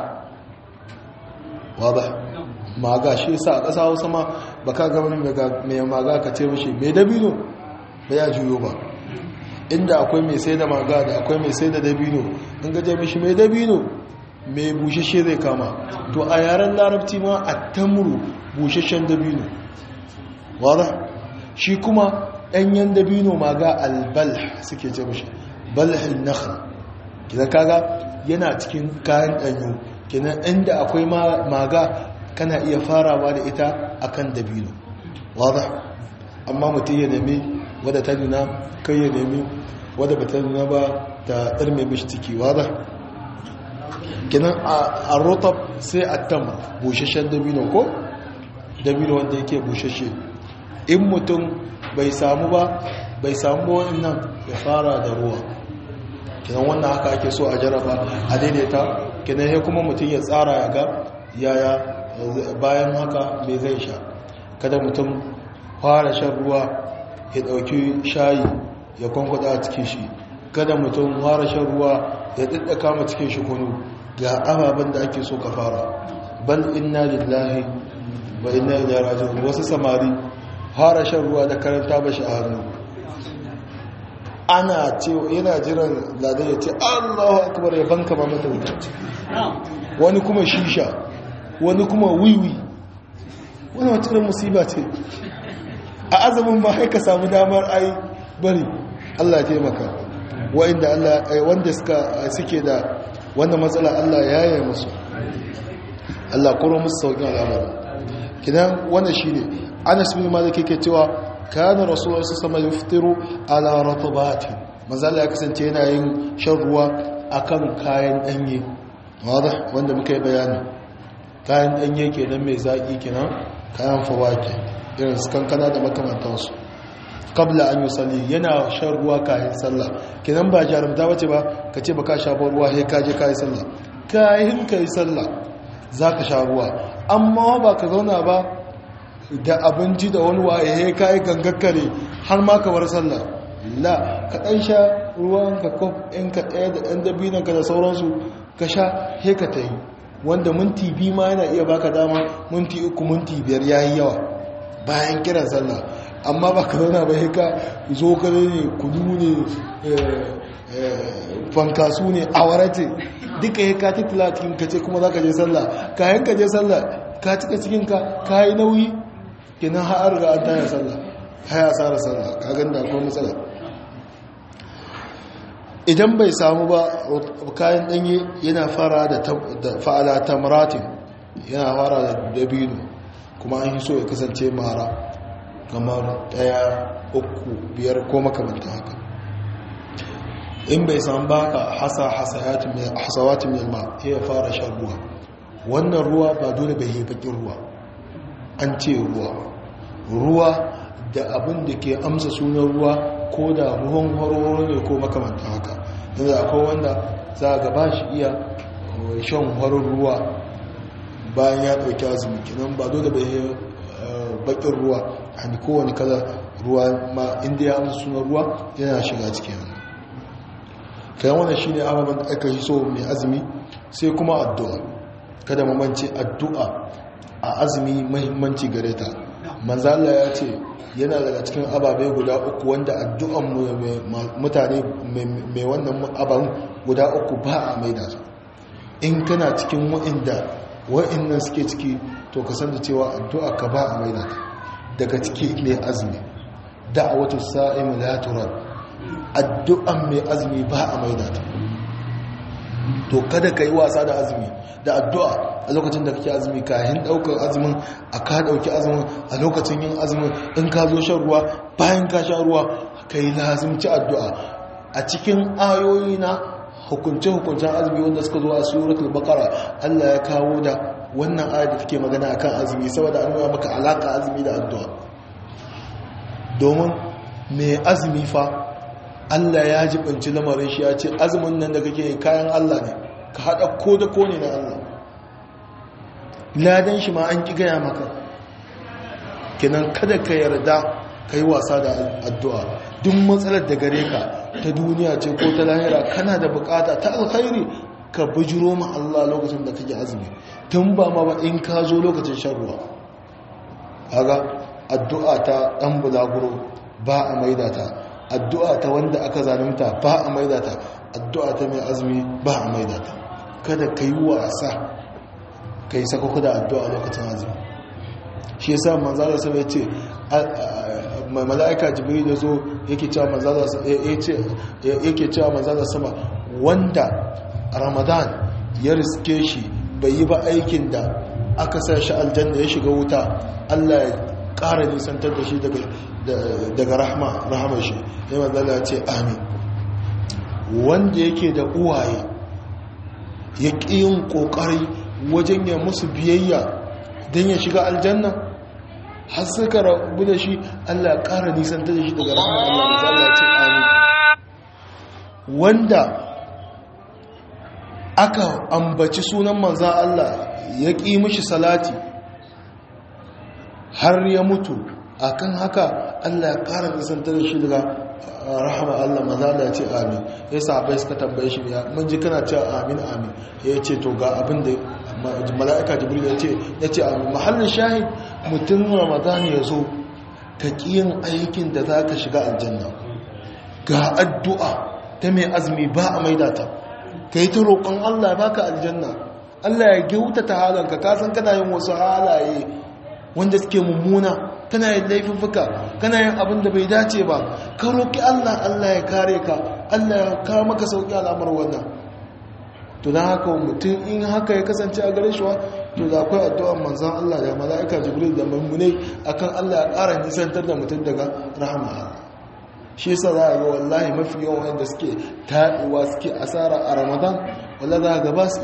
wada maga shi yasa a ƙasa Hausa ma baka ga mai maga ka ce mishi mai dabino ba ya juyo ba inda akwai mai sai da maga da akwai mai sai da dabino in ga mishi mai dabino mai bushashe zai kama to a yaren larabci ma a tamuru bushashen dabino wada shi kuma ɗanyen dabino maga albal suke ce mishi balhin nakhl kidan kaga yana cikin kayan ɗanyu kenan inda akwai maga kana iya farawa da ita akan dabino wada amma mutum ya nemi wadda ta nuna kai ya nemi wadda ba ta nuna ba ta ɗarme mishi ciki wada kenan a rotab sai a tam bushashen dabino ko dabino wanda yake bushashe in mutum bai samu ba nan ya fara da ruwa kenan wannan haka ake so a jaraba a daidaita kenan ya kuma mutum ya tsara ya ga yaya bayan haka mai zai sha kada mutum fara shan ruwa ya dauki shayi ya kwankwada a cikin shi kada mutum fara shan ruwa ya daddaka ma cikin shi kunu ga ababen da ake so ka fara bal inna lillahi wa inna ilaihi raji'un wasu samari fara shan ruwa da karanta bashi a hannu ana ce yana jiran lada ya ce Allahu akbar ya banka ma mata wuta wani kuma shisha wani kuma wiwi wani wata irin musiba ce a azumin ba haika samu damar ai bari Allah ya taimaka wanda suke da wannan matsala Allah ya yi musu Allah koro musu sauƙin al'amari kidan wannan shine Anas bin Malik yake cewa kana rasulullah sallallahu alaihi wasallam yuftiru ala ratbati manzala ya kasance yana yin shan ruwa akan kayan danye wanda muka yi bayani kayan danye kenan mai zaki kenan kayan fawake irin su kankana da makamantansu kabla an yusalli yana shan ruwa kayan sallah kenan ba jarumta bace ba kace baka sha ruwa sai ka je kayan sallah kayan kai sallah zaka sha ruwa amma ba ka zauna ba da abinci da wani waye kayi gangakkare har ma ka bar sallah la ka dan sha ruwan ka kof in ka ɗaya da ɗan dabinan ka da sauransu ka sha he ka tayi wanda minti biyu ma yana iya baka dama minti 3 minti 5 yayi yawa bayan kiran sallah amma ba ka zauna ba he ka zo ka ne kudu ne fankasu ne awarace duka ya ka tattala cikin ka ce kuma za ka je sallah kayan ka je sallah ka cika cikinka ka yi nauyi kinan har ga an tayar sallah haya tsara sallah ka ganda akwai matsala idan bai samu ba kayan danye yana fara da fa'ala tamratin yana fara da dabino kuma an yi so ya kasance mara kamar 1 3 5 ko makamanta haka in bai samu baka hasawatin yalma ya fara shan ruwa wannan ruwa ba dole bai yi bakin ruwa an ce ruwa da abin da ke amsa sunan ruwa ko da ruwan horo ne ko makamanta haka yanzu akwai wanda za a gaba shi iya shan horon ruwa bayan ya ɗauki azumi kinan ba dole bai yi bakin ruwa hannu kowane kala ruwa ma inda ya amsa sunan ruwa yana shiga cikin hannu kayan wannan shi ne ababen da aka yi so mai azumi sai kuma addu'a kada mamance addu'a a azumi mahimmanci gare ta manzala ya ce yana daga cikin ababe guda uku wanda addu'an mutane mai wannan ababen guda uku ba a maida su in kana cikin wa'innan suke ciki to ka san da cewa addu'a ka ba a maida ta daga ciki mai azumi da'awatu sa'im la turad addu'an mai azumi ba a maida ta to kada ka yi wasa da azumi da addu'a a lokacin da kake azumi kayan daukar azumin a ka dauki azumin a lokacin yin azumin in ka zo shan ruwa bayan ka sha ruwa ka yi lazimci addu'a a cikin ayoyi na hukunce-hukuncen azumi wanda suka zo a suratul baqara Allah ya kawo da wannan ayat da take magana akan azumi saboda an nuna maka alaka azumi da addu'a domin mai azumi fa Allah ya jibanci lamarin shi ya ce azumin nan da kake kayan Allah ne ka haɗa ko da ko ne na Allah ladan shi ma an ƙi gaya maka kinan kada ka yarda ka yi wasa da addu'a duk matsalar da gare ka ta duniya ce ko ta lahira kana da bukata ta alkhairi ka bujiro ma Allah lokacin da kake azumi tun ba ma ba in ka zo lokacin shan ruwa kaga addu'a ta ɗan bulaguro ba a maida ta addu'a ta wanda aka zalunta ba a maida ta addu'a ta mai azumi ba a maida ta kada ka yi wasa ka yi sakako da addu'a lokacin azumi shi yasa manzala sama ya ce mala'ika jibril da zo yake cewa manzala sama wanda ramadan ya riske shi bai yi ba aikin da aka sa shi aljanna ya shiga wuta Allah ya ƙara nisantar da shi daga rahama shi ya manzala ya ce amin wanda yake da uwaye ya ƙi yin ƙoƙari wajen ya musu biyayya don ya shiga aljanna har suka rabu da shi Allah ya ƙara nisantar da shi daga rahama Allah manzala ya ce amin wanda aka ambaci sunan manzan Allah ya ƙi mishi salati har ya mutu akan haka Allah ya ƙara nisantar da shi daga rahama Allah manzala ya ce amin ya sahabai suka tambaye shi ya mun ji kana cewa amin amin ya ce to ga abin da mala'ika jibril ya ce amin mahallin shahid mutum ramadan ya zo ka ƙiyin aikin da za ka shiga aljanna ga addu'a ta mai azumi ba a maida ta ka yi ta roƙon Allah ba ka aljanna Allah ya kyautata halanka kasan kana yin wasu halaye wanda suke mummuna kana yin laifuffuka kana yin abin da bai dace ba ka roƙi Allah ya kare ka Allah ya kawo maka sauƙi al'amar wannan to don haka mutum in haka ya kasance a gare shi wa to da akwai addu'ar manzan Allah da mala'ika jibril da mummune akan Allah ya ƙara nisantar da mutum daga rahama Allah shi yasa za a ga wallahi mafi yawan wanda suke taɗuwa suke asara a ramadan wallahi za a ga ba su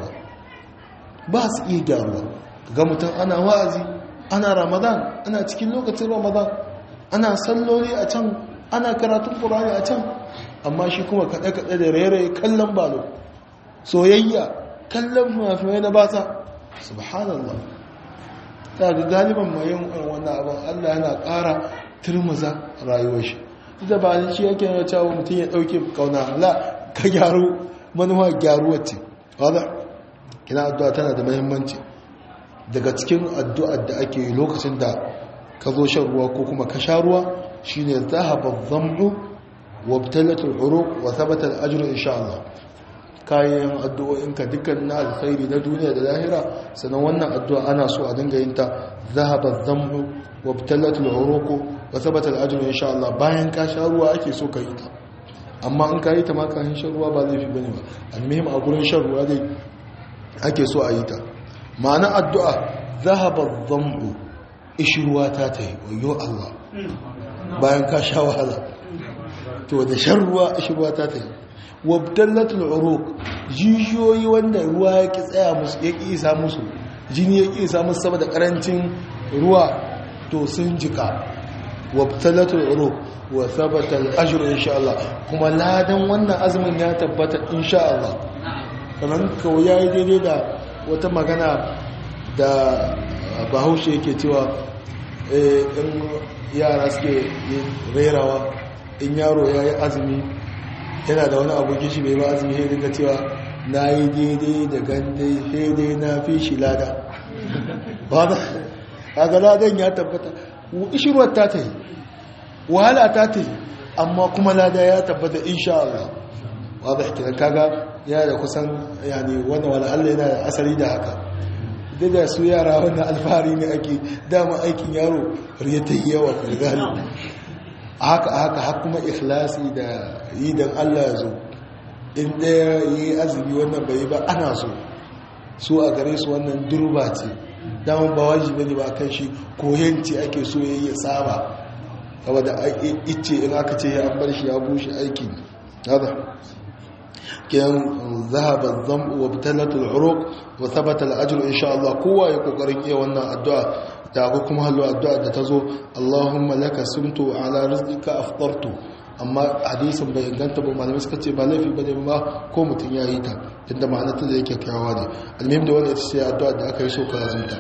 iya gyaruwa ga mutum ana wa'azi ana ramadan ana cikin lokacin ramadan ana salloli a can ana karatun ƙur'ani a can amma shi kuma kaɗe-kaɗe da rairaye kallon balo soyayya kallon mafi na bata subhanallah ta ga galiban mai yin wannan abin Allah yana ƙara turmuza rayuwar shi ita ba shi yake yana cewa mutum ya ɗauke kauna la ka gyaru manuwa gyaruwar ce wadda kina addu'a tana da muhimmanci daga cikin addu'ar da ake yi lokacin da ka zo shan ruwa ko kuma ka sha ruwa shine zahaba dhambu wa ibtalat al-uruq wa thabata al-ajru insha Allah kayan addu'o'inka dukkan na alkhairi na duniya da lahira. Sannan wannan addu'a ana so a dinga yin ta zahaba dhanbu wa btalat al-uruq wa thabata al-ajru insha Allah. Bayan ka sha ruwa ake so ka yi ta, amma in ka yi ta ma kafin shan ruwa ba laifi bane ba. almuhim a gurin shan ruwa dai ake so a yi ta. ma'ana addu'a zahaba dhanbu, ishruwa ta yi wayo Allah bayan ka sha wahala, to da shan ruwa ishruwa ta yi. wabtallatul uruq, jijiyoyi wanda ruwa ya ki tsaya musu, ya ki isa musu, jini ya ki isa musu saboda karancin ruwa, to sun jika. wabtallatul uruq wa thabata al-ajru insha Allah, kuma ladan wannan azumin ya tabbata insha Allah. kaman kawai yayi daidai da wata magana da Bahaushe yake cewa in yara suke rerawa, in yaro yayi azumi yana da wani abokin shi bai ba azumi sai dinga cewa na yi daidai da gandai sai dai na fi shi lada. wadda kaga ladan ya tabbata, ishirwar ta yi, wahala ta yi, amma kuma lada ya tabbata insha Allah. wadda kiran kaga yana da kusan yani wannan wala Allah yana da asali da haka. duk da su yara wannan alfahari ne ake dama aikin yaro riyata yawa galibi. haka kuma ikhlasi da yi don Allah ya zo. in ɗaya yi azumi wannan bai ba ana so a gare su wannan durba ce, damar ba wajibi ne ba kan shi, koyanci ake so ya yi saba. kawai da ice in aka ce ya bar shi ya bushe aiki hada kiyan zahaba dhanbu wa btalatul uruq wa thabata al-ajru insha Allah. kowa ya kokarin iya wannan addu'a da akwai kuma hallo addu'a da ta zo Allahumma laka sumtu ala rizqika aftartu, amma hadisin bai inganta ba, malamai suka ce ba laifi bane ba ko mutum ya yi ta, tunda ma'anar ta da yake kyawa ne. almuhim da wannan ita ce addu'a da aka yi so ka azumta.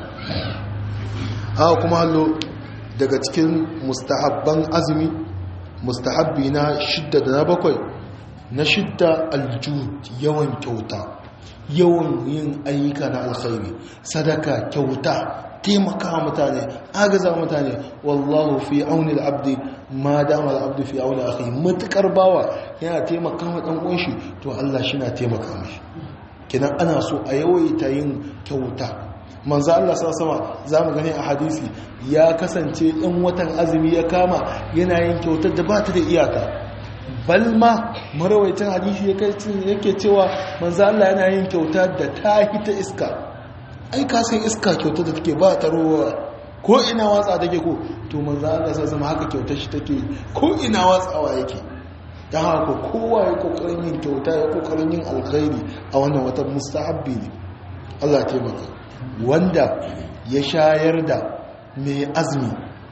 kuma hallo daga cikin mustahabban azumi, mustahabbi na 6 da na 7, na 6 aljud, yawan kyauta, yawan yin ayyuka na alkhairi, sadaka, kyauta, taimaka mutane, agaza mutane. wallahu fi auni al-abdi ma dama al-abdu fi auni akhi, matukar bawa yana taimaka wa dan uwan shi, to Allah shi na taimaka mishi. kinan ana so a yawaita yin kyauta. manzo Allah sallallahu zamu gani a hadisi ya kasance in watan azumi ya kama yana yin kyautar da ba ta da iyaka. balma marawaitin hadisi yake cewa manzo Allah yana yin kyauta da ta hita iska. ai ka san iska kyautar da take ba ta ruwa ko ina watsa take ko, to manzo Allah sallallahu haka kyautar shi take ko ina watsawa yake. dan haka kowa ya kokarin yin kyauta, ya kokarin yin alkhairi a wannan watan mustahabbi ne. Allah ya taimaka. wanda ya shayar da mai azumi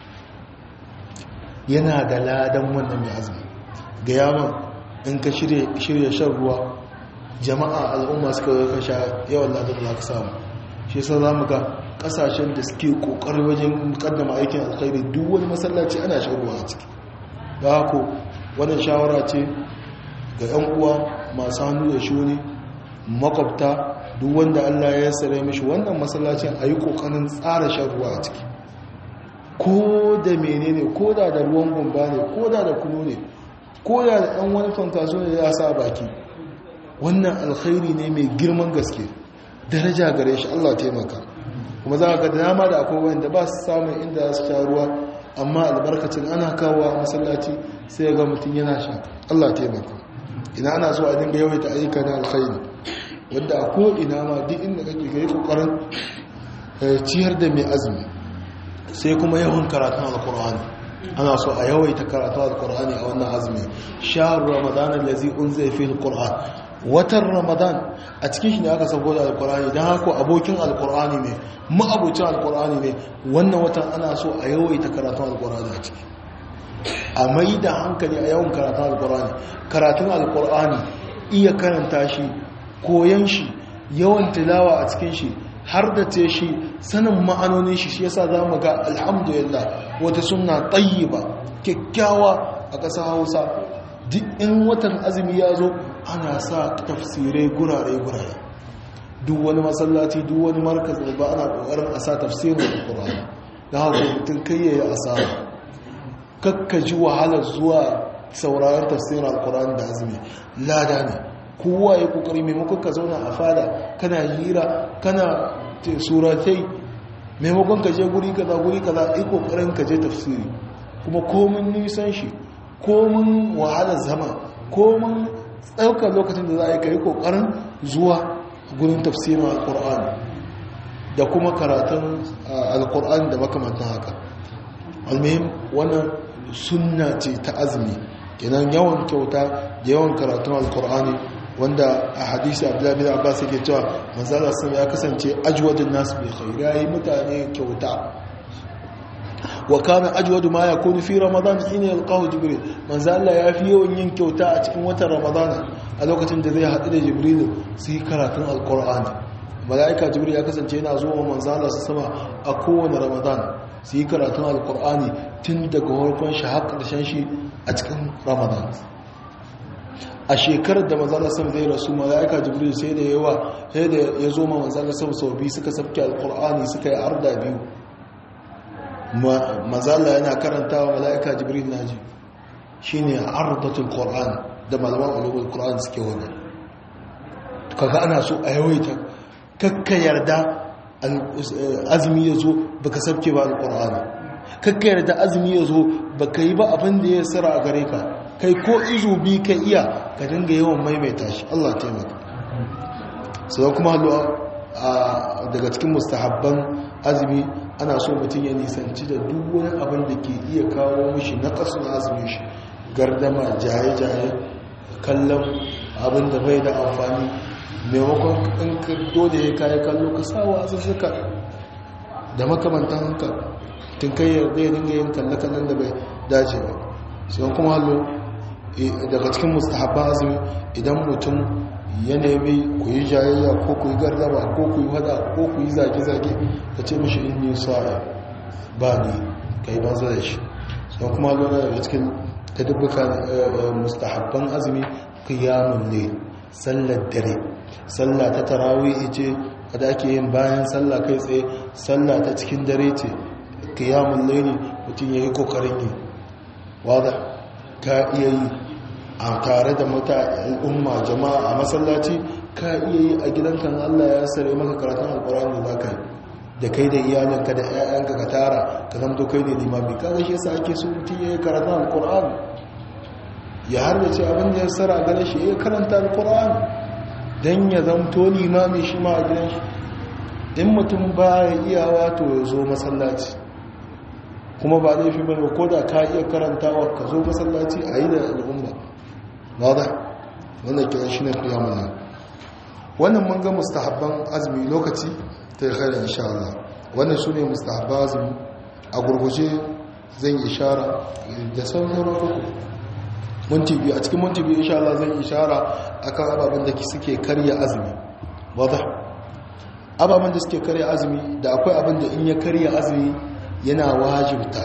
yana da ladan wannan mai azumi. ga yaman in ka shirya shan ruwa, jama'a al'umma suka zo ka sha, yawan ladan da ka samu. shi yasa za mu ga kasashen da suke kokari wajen kaddama aikin alkhairi, duk wani masallaci ana shan ruwa a ciki. da haka wannan shawara ce ga 'yan uwa masu hannu da shuni, makwabta, duk wanda Allah ya sare mishi wannan masallacin a yi kokarin tsara shan ruwa a ciki. ko da menene, ko da ruwan gumba ne, ko da kunu ne, ko da ɗan wani fankaso ne ya sa baki, wannan alkhairi ne mai girman gaske, daraja gare shi. Allah taimaka. kuma za ga dama da akwai wanda ba su samun inda su sha ruwa, amma albarkacin ana kawo masallaci sai ga mutum yana sha. Allah taimaka. ina ana so a dinga yawaita ayyuka na alkhairi, wanda a ko ina ma duk inda kake kai kokarin ciyar da mai azumi. sai kuma yawan karatun alkur'ani, ana so a yawaita karatun alkur'ani a wannan azumi. shahar ramadan allazi unzila fihi alquran, watan ramadan a cikin shi ne aka sako da alkur'ani, dan haka abokin alkur'ani ne, ma'abucin alkur'ani ne. wannan watan ana so a yawaita karatun alkur'ani a ciki, a mai da hankali a yawan karatun alkur'ani. karatun alkur'ani, iya karanta shi, koyan shi, yawan tilawa a cikin shi, har da ce shi, sanin ma'anonin shi. yasa za mu ga alhamdulillah wata sunna tayyiba kyakkyawa a ƙasar Hausa. duk in watan azumi ya zo ana sa tafsirai gurare. duk wani masallaci, duk wani markaz ba ana ƙoƙarin a sa tafsirin alƙur'ani. da haka mutum kai ya yi asara, kakka ji wahalar zuwa sauraron tafsirin alƙur'ani da azumi. lada ne, kowa ya kokari maimakon ka zauna a fada kana hira kana suratai, maimakon ka je guri kaza yi kokarin ka je tafsiri. Kuma komin nisan shi, komin wahalar zama, komin ɗaukar lokacin da za a yi kai kokarin zuwa gurin tafsirin alkur'ani da kuma karatun alkur'ani da makamantan haka. almuhim wannan sunna ce ta azumi, kenan yawan kyauta da yawan karatun alkur'ani, wanda a hadisi Abdullah bin Abbas yake cewa manzo Allah ya kasance ajwadun nas bil khair, yayi mutane kyauta. wa kana ajwadu ma yakunu fi ramadan hina yalqahu jibril, manzo Allah ya fi yawan yin kyauta a cikin watan ramadana a lokacin da zai haɗu da jibril su yi karatun alkur'ani. mala'ika jibril ya kasance yana zuwa manzo Allah sama a kowane ramadan su yi karatun alkur'ani tun daga farkon shi har ƙarshen shi a cikin ramadan. a shekarar da manzo Allah zai rasu, mala'ika jibril sai da ya zo ma manzo Allah sau biyu suka sabke alkur'ani suka yi arda biyu. manzo Allah yana karantawa mala'ika jibril naji shine ardatul qur'an da malaman ulumul qur'an suke wannan. kaga ana so a yawaita, kakka yarda azumi ya zo baka sabke ba alkur'ani, kakka yarda azumi ya zo baka yi ba abin da ya tsara a gare ka, kai ko izu bi ka iya ka dinga yawan maimaita shi. Allah taimaka. sai kuma daga cikin mustahabban azumi ana so mutum ya nisanci da duk wani abin da ke iya kawo mishi naqasun azumin shi, gardama, jaye-jaye, kallon abin da bai da amfani. maimakon in ka dole ya kayi kallo ka sawa azuzzuka da makamantan hanka tun kai yarda ya dinga yin kalle-kallen da bai dace ba. sai kuma hallo daga cikin mustahabban azumi idan mutum ya nemi ku yi jayayya ko ku yi gardama ko ku yi hada ko ku yi zage-zage ka ce mashi in yi sa'a ba ni ka yi banza da shi. sai kuma hallo daga cikin ta dubbuka mustahabban azumi kiyamun ne, sallar dare, sallah ta tarawih ce da ake yin bayan sallah kai tsaye, sallah ta cikin dare ce qiyamul layli mutum yayi kokarin yi. wanda ka iya yi a tare da al'umma jama'a a masallaci, ka iya yi a gidanka Allah ya sare maka karatun alqur'ani da kai da kai da iyalanka da ƴaƴanka ka tara ka zamto kai ne limami. kaga shi yasa ake so mutum yayi karatun alqur'ani ya harbace abin da ya sara gane shi ya karanta alqur'ani don ya zamto limami shi ma a gidan shi. in mutum ba ya iyawa to ya zo masallaci, kuma ba zai fi bane ko da ka iya karantawa ka zo masallaci a yi da al'umma. wadda wannan kiran shi ne kiyamuna. wannan mun ga mustahabban azumi lokaci ta yi khairar insha Allah. wannan su ne mustahabban azumi a gurguje zan yi ishara da sauran uku minti biyu. a cikin minti biyu insha Allah zan ishara akan ababen da suke karya azumi. wadda ababen da suke karya azumi, da akwai abin da in ya karya azumi yana wajibta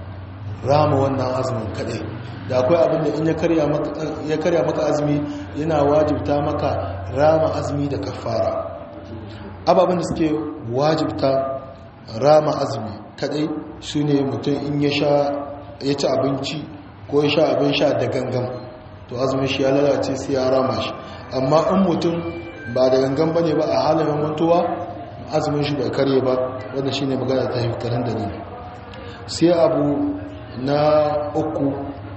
rama wannan azumin kadai, da akwai abin da in ya karya maka azumi yana wajibta maka rama azumi da kafara. ababen da suke wajibta rama azumi kadai su ne mutum in ya ci abinci ko ya sha abin sha da gangan, to azumin shi ya lalace sai ya rama shi. amma in mutum ba da gangan bane ba a halin mantuwa, azumin shi bai karye ba. wanda shine magana ta hifkarin dalili. sai abu na uku,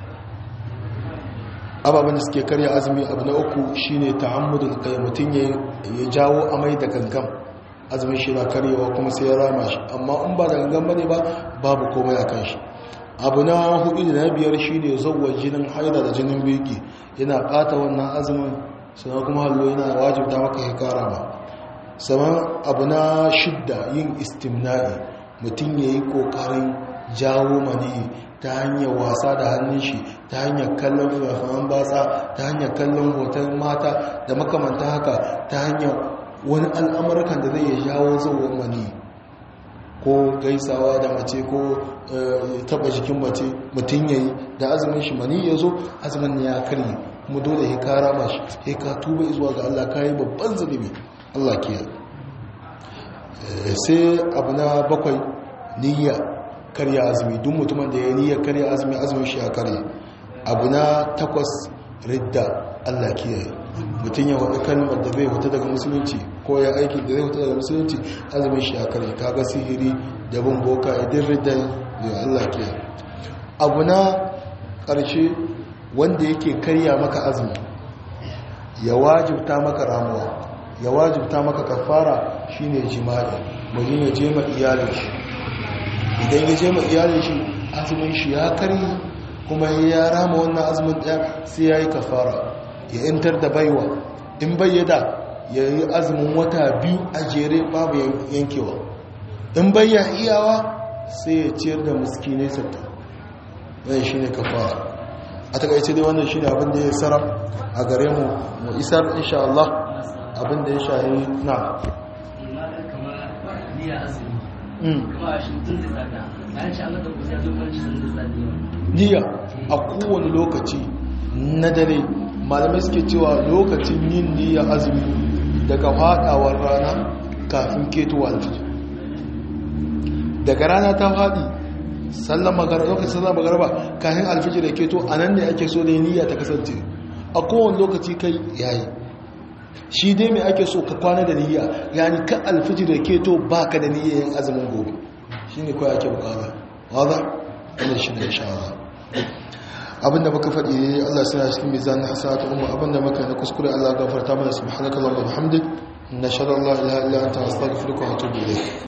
ababen da suke karya azumi, abu na uku shine ta'ammudul kai, mutum ya jawo amai da gangan, azumin shi na karyewa kuma sai ya rama shi. amma in ba da gangan bane ba babu komai a kan shi. abu na hudu da na biyar shi ne zauwa jinin haida da jinin biki, yana bata wannan azumin, sannan kuma hallo yana wajibta maka hikara ma. sannan abu na shidda yin istimna'i, mutum ya yi kokarin jawo mani ta hanyar wasa da hannun shi, ta hanyar kallon fina-finan batsa, ta hanyar kallon hoton mata da makamanta haka, ta hanyar wani al'amurkan da zai ya jawo zauwa mani, ko gaisawa da mace ko taba jikin mace mutum yayi da azumin shi mani ya zo, azumin ya karye kuma dole ya kara mashi, ya ka tuba zuwa ga Allah, kayi babban zunubi. Allah ke. sai abu na bakwai, niyya karya azumi. duk mutumin da ya niyya karya azumi, azumin shi ya karye. abu na takwas, ridda. Allah ke. mutum ya wada kalmar da zai wuta daga musulunci ko ya aiki da zai wuta daga musulunci azumin shi ya kare kaga sihiri da bin boka idin riddan ya Allah ke abu na ƙarshe wanda yake karya maka azumi ya wajibta maka ramuwa ya wajibta maka kafara shine jima'i mutum ya je ma iyalin shi idan ya je ma iyalin shi azumin shi ya karye kuma ya rama wannan azumin ɗaya sai ya yi kafara ya intar da baiwa in bayyada ya yi azumin wata 2 a jere babu yankewa in bayya iyawa sai ya ciyar da miskinai 60 ɗaya shi ne kafara a takaice dai wannan shi ne abin da ya tsara a gare mu isar insha Allah abin da ya shahi na niyya a kowane lokaci na dare malamai suke cewa lokacin yin niyya azumi daga fadawar rana kafin ketowa alfijir daga rana ta fadi lokacin sallar magarba kafin alfijir da keto a nan ne ake so da niyya ta kasance a kowane lokaci kai yayi shi dai mai ake so ka kwana da niyya yani ka alfijir da keto baka da niyya yin azumin gobe shine kawai ake bukata wada wannan shi ne insha Allah abinda muka faɗi ne Allah sai cikin mizan hasanatu umma abinda muka na kuskure Allah gafarta mana subhanakallahumma wa bihamdik nashhadu an la ilaha illa anta astaghfiruka wa atubu ilayk